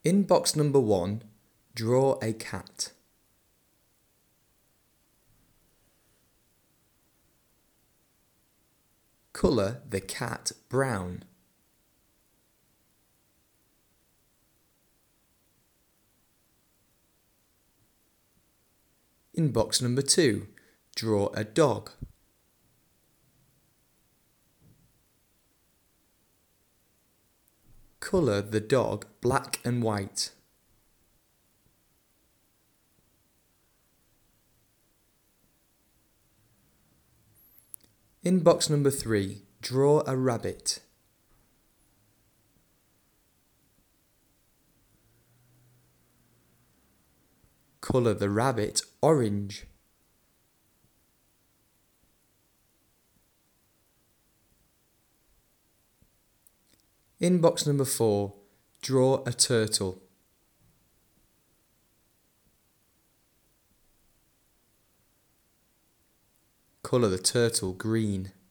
In box number 1, draw a cat. Colour the cat brown. In box number 2, draw a dog. Colour the dog black and white. In box number 3, draw a rabbit. Colour the rabbit orange. In box number 4, draw a turtle. Colour the turtle green.